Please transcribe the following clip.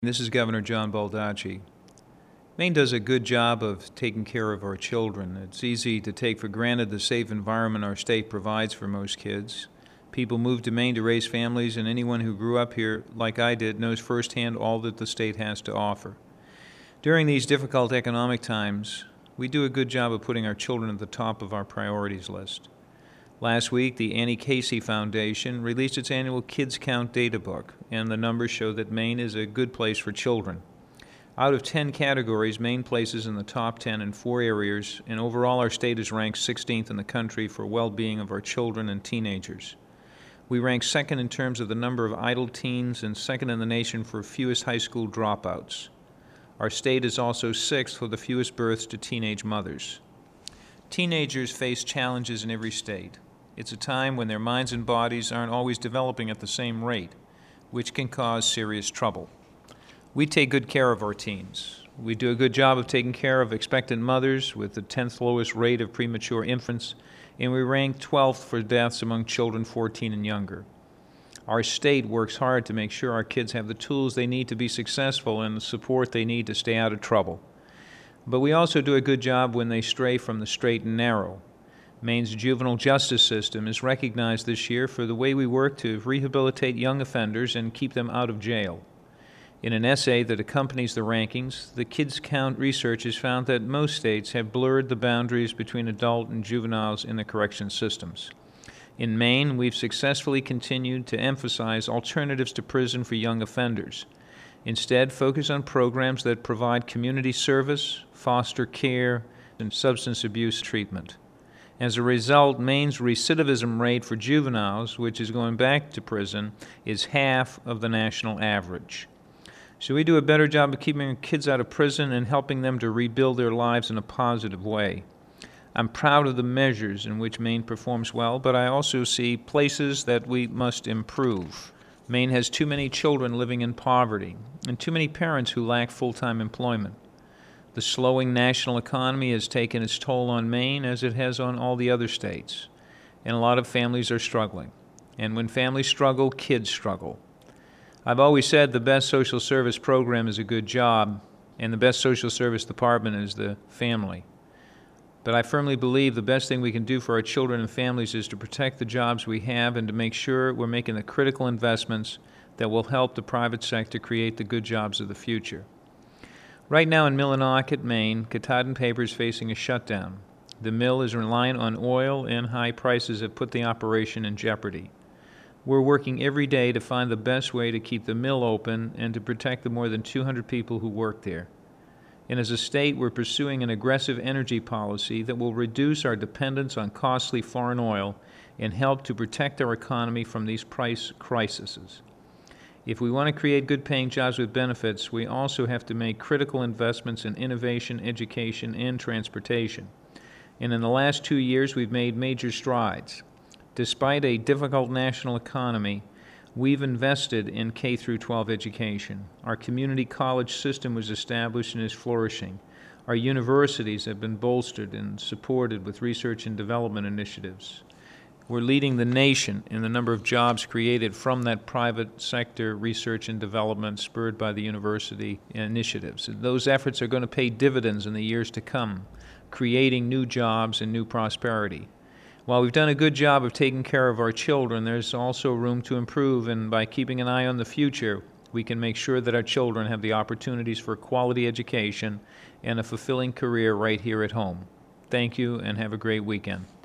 This is Governor John Baldacci. Maine does a good job of taking care of our children. It's easy to take for granted the safe environment our state provides for most kids. People move to Maine to raise families, and anyone who grew up here, like I did, knows firsthand all that the state has to offer. During these difficult economic times, we do a good job of putting our children at the top of our priorities list. Last week, the Annie Casey Foundation released its annual Kids Count data book, and the numbers show that Maine is a good place for children. Out of 10 categories, Maine places in the top 10 in 4 areas, and overall our state is ranked 16th in the country for well-being of our children and teenagers. We rank second in terms of the number of idle teens and second in the nation for fewest high school dropouts. Our state is also 6th for the fewest births to teenage mothers. Teenagers face challenges in every state. It's a time when their minds and bodies aren't always developing at the same rate, which can cause serious trouble. We take good care of our teens. We do a good job of taking care of expectant mothers with the 10th lowest rate of premature infants, and we rank 12th for deaths among children 14 and younger. Our state works hard to make sure our kids have the tools they need to be successful and the support they need to stay out of trouble. But we also do a good job when they stray from the straight and narrow. Maine's juvenile justice system is recognized this year for the way we work to rehabilitate young offenders and keep them out of jail. In an essay that accompanies the rankings, the Kids Count researchers found that most states have blurred the boundaries between adult and juveniles in the correction systems. In Maine, we've successfully continued to emphasize alternatives to prison for young offenders. Instead, focus on programs that provide community service, foster care, and substance abuse treatment. As a result, Maine's recidivism rate for juveniles, which is going back to prison, is half of the national average. So we do a better job of keeping our kids out of prison and helping them to rebuild their lives in a positive way. I'm proud of the measures in which Maine performs well, but I also see places that we must improve. Maine has too many children living in poverty and too many parents who lack full-time employment. The slowing national economy has taken its toll on Maine as it has on all the other states, and a lot of families are struggling. And when families struggle, kids struggle. I've always said the best social service program is a good job, and the best social service department is the family. But I firmly believe the best thing we can do for our children and families is to protect the jobs we have and to make sure we're making the critical investments that will help the private sector create the good jobs of the future. Right now in Millinocket, Maine, Katahdin Paper is facing a shutdown. The mill is reliant on oil, and high prices have put the operation in jeopardy. We're working every day to find the best way to keep the mill open and to protect the more than 200 people who work there. And as a state, we're pursuing an aggressive energy policy that will reduce our dependence on costly foreign oil and help to protect our economy from these price crises. If we want to create good-paying jobs with benefits, we also have to make critical investments in innovation, education, and transportation. And in the last 2 years, we've made major strides. Despite a difficult national economy, we've invested in K-12 education. Our community college system was established and is flourishing. Our universities have been bolstered and supported with research and development initiatives. We're leading the nation in the number of jobs created from that private sector research and development spurred by the university initiatives. Those efforts are going to pay dividends in the years to come, creating new jobs and new prosperity. While we've done a good job of taking care of our children, there's also room to improve, and by keeping an eye on the future, we can make sure that our children have the opportunities for quality education and a fulfilling career right here at home. Thank you, and have a great weekend.